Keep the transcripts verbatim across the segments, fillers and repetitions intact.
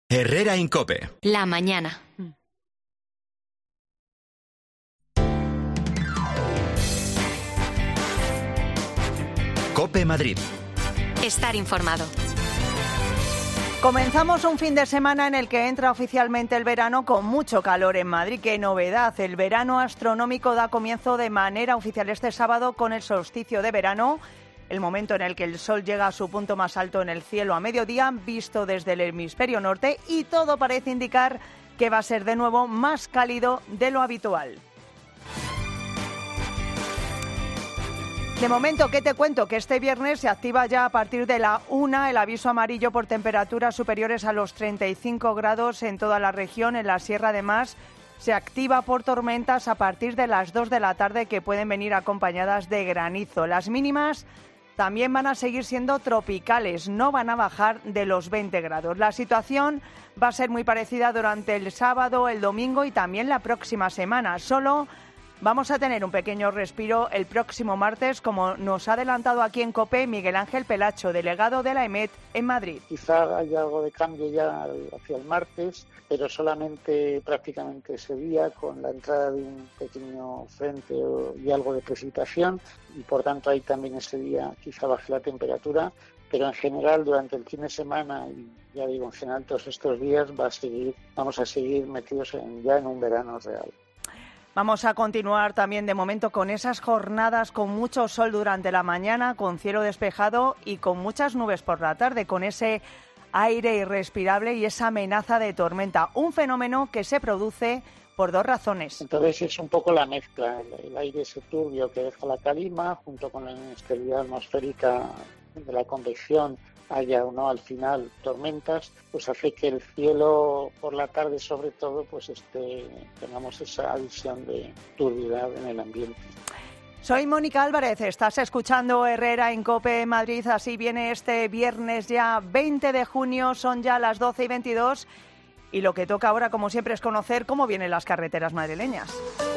Herrera Incope. La mañana. Cope Madrid. Estar informado. Comenzamos un fin de semana en el que entra oficialmente el verano con mucho calor en Madrid. ¡Qué novedad! El verano astronómico da comienzo de manera oficial este sábado con el solsticio de verano, el momento en el que el sol llega a su punto más alto en el cielo a mediodía, visto desde el hemisferio norte, y todo parece indicar que va a ser de nuevo más cálido de lo habitual. De momento, ¿qué te cuento? Que este viernes se activa ya a partir de la una el aviso amarillo por temperaturas superiores a los treinta y cinco grados en toda la región. En la sierra, además, se activa por tormentas a partir de las dos de la tarde, que pueden venir acompañadas de granizo. Las mínimas también van a seguir siendo tropicales, no van a bajar de los veinte grados. La situación va a ser muy parecida durante el sábado, el domingo y también la próxima semana. Solo vamos a tener un pequeño respiro el próximo martes, como nos ha adelantado aquí en COPE Miguel Ángel Pelacho, delegado de la EMET en Madrid. Quizá haya algo de cambio ya hacia el martes, pero solamente prácticamente ese día, con la entrada de un pequeño frente y algo de precipitación, y por tanto ahí también ese día quizá baje la temperatura, pero en general durante el fin de semana, y ya digo, en general todos estos días va a seguir, vamos a seguir metidos en, ya en un verano real. Vamos a continuar también de momento con esas jornadas con mucho sol durante la mañana, con cielo despejado y con muchas nubes por la tarde, con ese aire irrespirable y esa amenaza de tormenta. Un fenómeno que se produce por dos razones. Entonces es un poco la mezcla, el, el aire ese turbio que deja la calima, junto con la inestabilidad atmosférica de la convección, haya o no al final tormentas, pues hace que el cielo por la tarde sobre todo pues este, tengamos esa visión de turbiedad en el ambiente. Soy Mónica Álvarez, estás escuchando Herrera en COPE Madrid, así viene este viernes ya veinte de junio, son ya las doce y veintidós y lo que toca ahora como siempre es conocer cómo vienen las carreteras madrileñas.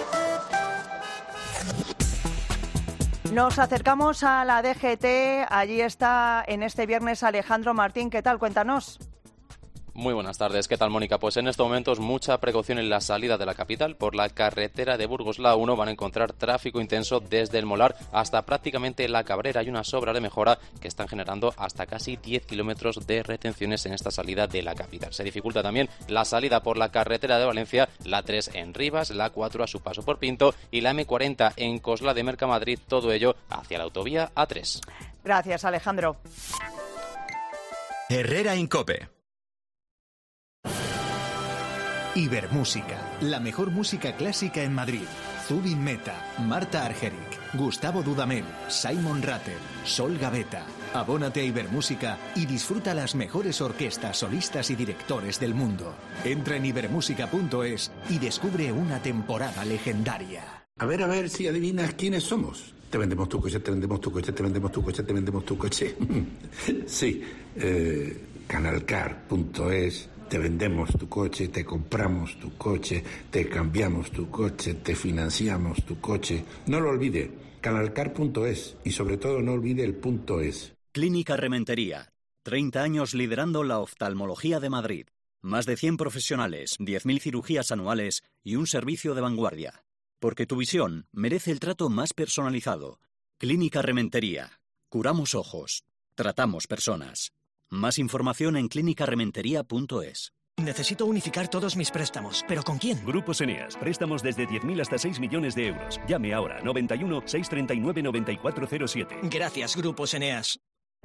Nos acercamos a la D G T, allí está en este viernes Alejandro Martín. ¿Qué tal? Cuéntanos. Muy buenas tardes, ¿qué tal, Mónica? Pues en estos momentos mucha precaución en la salida de la capital. Por la carretera de Burgos, la uno, van a encontrar tráfico intenso desde el Molar hasta prácticamente la Cabrera. Hay unas obras de mejora que están generando hasta casi diez kilómetros de retenciones en esta salida de la capital. Se dificulta también la salida por la carretera de Valencia, la tres en Rivas, la cuatro a su paso por Pinto y la eme cuarenta en Cosla de Mercamadrid, todo ello hacia la autovía A tres. Gracias, Alejandro. Herrera Incope. Ibermúsica, la mejor música clásica en Madrid. Zubin Mehta, Marta Argerich, Gustavo Dudamel, Simon Rattle, Sol Gavetta. Abónate a Ibermúsica y disfruta las mejores orquestas, solistas y directores del mundo. Entra en ibermúsica punto es y descubre una temporada legendaria. A ver, a ver si adivinas quiénes somos. Te vendemos tu coche, te vendemos tu coche, te vendemos tu coche, te vendemos tu coche. Sí, eh, canalcar punto es. Te vendemos tu coche, te compramos tu coche, te cambiamos tu coche, te financiamos tu coche. No lo olvide, canalcar punto es y sobre todo no olvide el punto es. Clínica Rementería. treinta años liderando la oftalmología de Madrid. Más de cien profesionales, diez mil cirugías anuales y un servicio de vanguardia. Porque tu visión merece el trato más personalizado. Clínica Rementería. Curamos ojos. Tratamos personas. Más información en clínica rementería punto es. Necesito unificar todos mis préstamos, ¿pero con quién? Grupos Eneas, préstamos desde diez mil hasta seis millones de euros. Llame ahora, noventa y uno, seiscientos treinta y nueve, noventa y cuatro cero siete. Gracias, Grupos Eneas.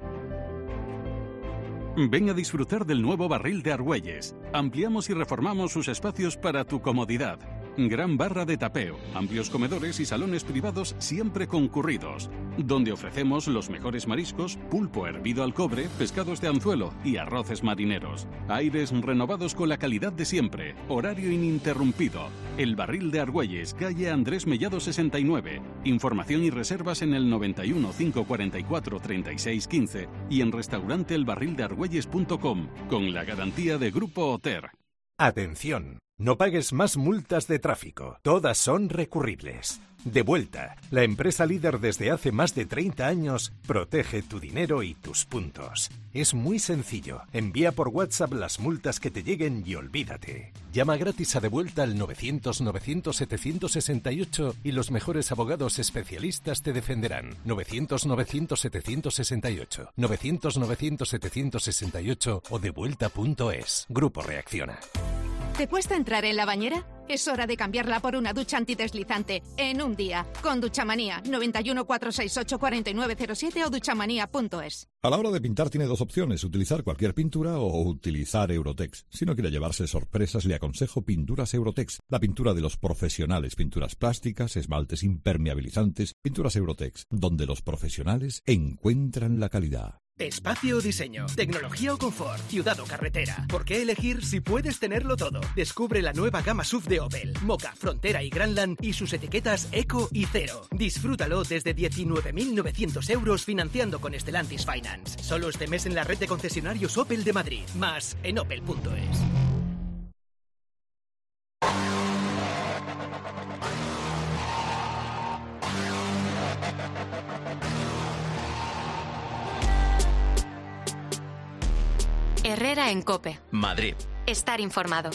Ven a disfrutar del nuevo Barril de Argüelles. Ampliamos y reformamos sus espacios para tu comodidad. Gran barra de tapeo, amplios comedores y salones privados siempre concurridos, donde ofrecemos los mejores mariscos, pulpo hervido al cobre, pescados de anzuelo y arroces marineros. Aires renovados con la calidad de siempre, horario ininterrumpido. El Barril de Argüelles, calle Andrés Mellado sesenta y nueve. Información y reservas en el noventa y uno, cinco cuarenta y cuatro, treinta y seis quince y en restaurante el barril de argüelles punto com con la garantía de Grupo Oter. Atención. No pagues más multas de tráfico. Todas son recurribles. Devuelta, la empresa líder desde hace más de treinta años, protege tu dinero y tus puntos. Es muy sencillo. Envía por WhatsApp las multas que te lleguen y olvídate. Llama gratis a Devuelta al novecientos novecientos setecientos sesenta y ocho y los mejores abogados especialistas te defenderán. novecientos novecientos setecientos sesenta y ocho, novecientos novecientos setecientos sesenta y ocho o devuelta punto es. Grupo Reacciona. ¿Te cuesta entrar en la bañera? Es hora de cambiarla por una ducha antideslizante en un día. Con Duchamanía, noventa y uno, cuatrocientos sesenta y ocho, cuarenta y nueve cero siete o duchamanía punto es. A la hora de pintar tiene dos opciones, utilizar cualquier pintura o utilizar Eurotex. Si no quiere llevarse sorpresas, le aconsejo Pinturas Eurotex, la pintura de los profesionales, pinturas plásticas, esmaltes impermeabilizantes, pinturas Eurotex, donde los profesionales encuentran la calidad. Espacio o diseño, tecnología o confort, ciudad o carretera. ¿Por qué elegir si puedes tenerlo todo? Descubre la nueva gama S U V de Opel, Mokka, Frontera y Grandland y sus etiquetas Eco y Cero. Disfrútalo desde diecinueve mil novecientos euros financiando con Stellantis Finance. Solo este mes en la red de concesionarios Opel de Madrid. Más en opel punto es. Herrera en COPE. Madrid. Estar informado.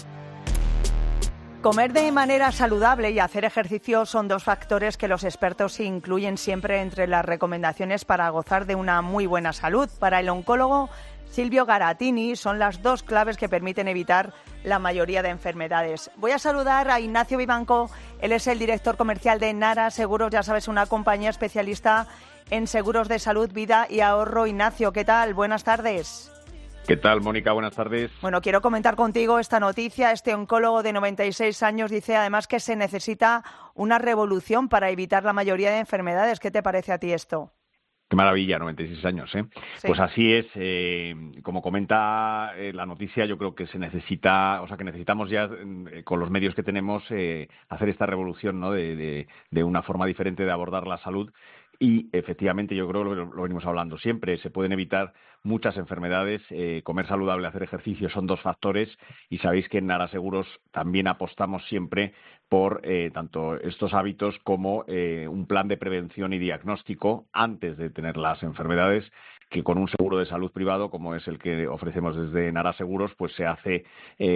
Comer de manera saludable y hacer ejercicio son dos factores que los expertos incluyen siempre entre las recomendaciones para gozar de una muy buena salud. Para el oncólogo Silvio Garatini son las dos claves que permiten evitar la mayoría de enfermedades. Voy a saludar a Ignacio Vivanco, él es el director comercial de Nara Seguros, ya sabes, una compañía especialista en seguros de salud, vida y ahorro. Ignacio, ¿qué tal? Buenas tardes. ¿Qué tal, Mónica? Buenas tardes. Bueno, quiero comentar contigo esta noticia. Este oncólogo de noventa y seis años dice además que se necesita una revolución para evitar la mayoría de enfermedades. ¿Qué te parece a ti esto? Qué maravilla, noventa y seis años, ¿eh? Sí. Pues así es. Eh, como comenta eh, la noticia, yo creo que se necesita, o sea, que necesitamos ya, eh, con los medios que tenemos, eh, hacer esta revolución, ¿no? De, de, de una forma diferente de abordar la salud. Y efectivamente, yo creo que lo, lo venimos hablando siempre, se pueden evitar muchas enfermedades, eh, comer saludable, hacer ejercicio son dos factores y sabéis que en Nara Seguros también apostamos siempre por eh, tanto estos hábitos como eh, un plan de prevención y diagnóstico antes de tener las enfermedades, que con un seguro de salud privado como es el que ofrecemos desde Nara Seguros, pues se hace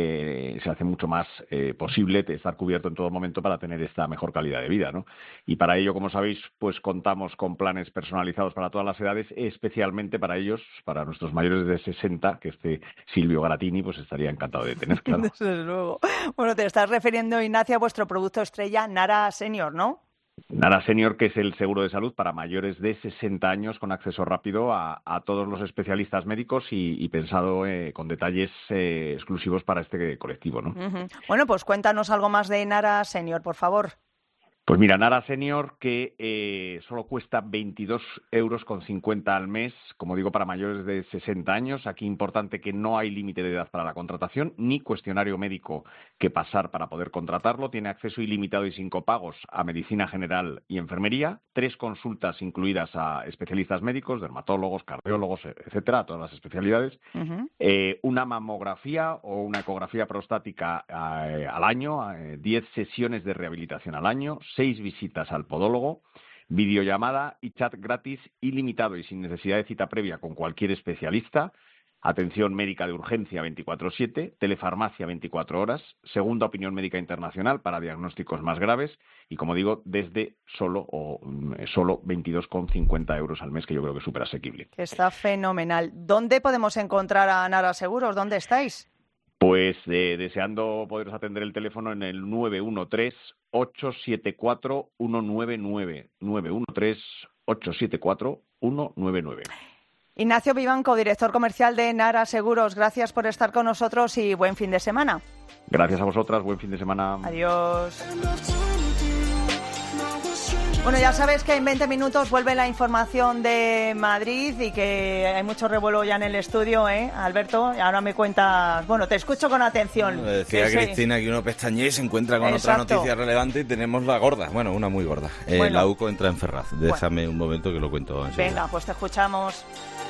eh, se hace mucho más eh, posible estar cubierto en todo momento para tener esta mejor calidad de vida, ¿no? Y para ello, como sabéis, pues contamos con planes personalizados para todas las edades, especialmente para ellos, para nuestros mayores de sesenta, que este Silvio Garatini pues estaría encantado de tener, claro. Desde luego. Bueno, te estás refiriendo, Ignacio, a vuestro producto estrella Nara Senior, ¿no? Nara Senior, que es el seguro de salud para mayores de sesenta años con acceso rápido a, a todos los especialistas médicos y, y pensado eh, con detalles eh, exclusivos para este colectivo, ¿no? Uh-huh. Bueno, pues cuéntanos algo más de Nara Senior, por favor. Pues mira, Nara Senior, que eh, solo cuesta veintidós euros con cincuenta al mes, como digo, para mayores de sesenta años. Aquí importante que no hay límite de edad para la contratación, ni cuestionario médico que pasar para poder contratarlo. Tiene acceso ilimitado y sin copagos a medicina general y enfermería, tres consultas incluidas a especialistas médicos, dermatólogos, cardiólogos, etcétera, a todas las especialidades. Uh-huh. Eh, una mamografía o una ecografía prostática eh, al año, eh, diez sesiones de rehabilitación al año, seis visitas al podólogo, videollamada y chat gratis ilimitado y sin necesidad de cita previa con cualquier especialista, atención médica de urgencia veinticuatro siete, telefarmacia veinticuatro horas, segunda opinión médica internacional para diagnósticos más graves y, como digo, desde solo o solo veintidós con cincuenta euros al mes, que yo creo que es súper asequible. Está fenomenal. ¿Dónde podemos encontrar a Nara Seguros? ¿Dónde estáis? Pues eh, deseando poderos atender el teléfono en el nueve uno tres, ocho siete cuatro, uno nueve nueve, nueve uno tres, ocho siete cuatro, uno nueve nueve. Ignacio Vivanco, director comercial de Nara Seguros, gracias por estar con nosotros y buen fin de semana. Gracias a vosotras, buen fin de semana. Adiós. Bueno, ya sabes que en veinte minutos vuelve la información de Madrid y que hay mucho revuelo ya en el estudio, ¿eh, Alberto? Y ahora me cuentas... Bueno, te escucho con atención. Bueno, decía sí, Cristina sí. que uno pestañea y se encuentra con Exacto. otra noticia relevante y tenemos la gorda. Bueno, una muy gorda. Eh, bueno. La U C O entra en Ferraz. Déjame bueno. un momento que lo cuento enseguida. Venga, pues te escuchamos.